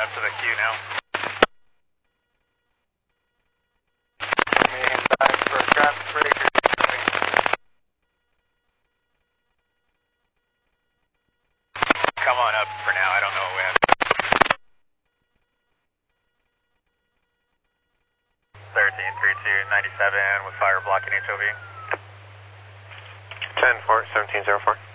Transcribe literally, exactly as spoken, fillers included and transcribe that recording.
up to the queue now. Medium back for a traffic breaker. Come on up for now, I don't know what we have. thirteen three two ninety-seven with fire blocking H O V. ten four, seventeen zero four.